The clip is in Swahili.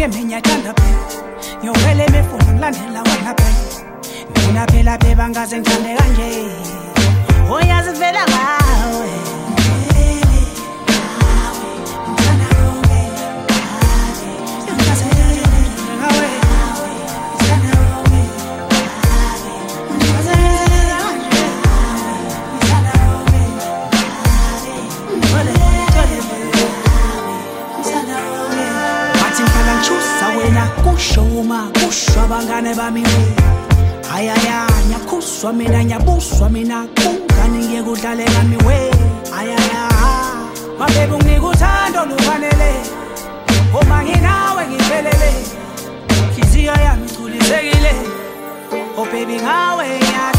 ngiyathanda phela ngiyovele mefuna ngilandela wena phela ngifuna phela beba ngaze ngithande kanje oyazi vela ngawe Kushoma kushwa bangane bami we ayaya nyakhuswa mina nyabuswa mina kungani ngekudlale ngami we ayaya mabebe unginika uthando lufanele uma nginawe ngiphelele inhliziyo yami iculisekile oh baby ngawe